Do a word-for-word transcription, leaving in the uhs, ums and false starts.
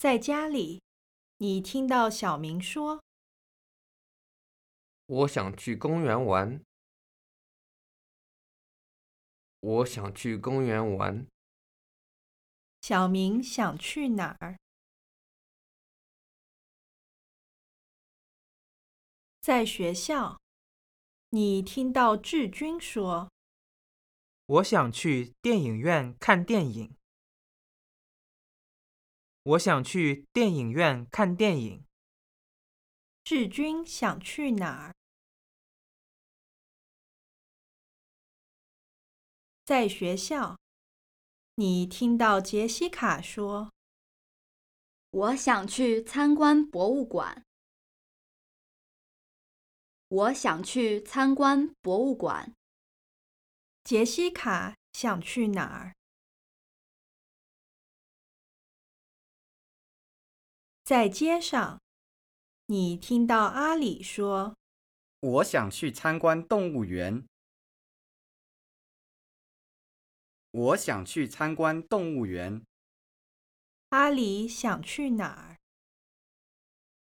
在家里，你听到小明说： 我想去公园玩。我想去公园玩。 小明想去哪儿？在学校，你听到志军说： 我想去电影院看电影。我想去电影院看电影。 志军想去哪儿？在学校，你听到杰西卡说： 我想去参观博物馆。我想去参观博物馆。 杰西卡想去哪儿？在街上，你听到阿里说： 我想去参观动物园。我想去参观动物园。 阿里想去哪儿？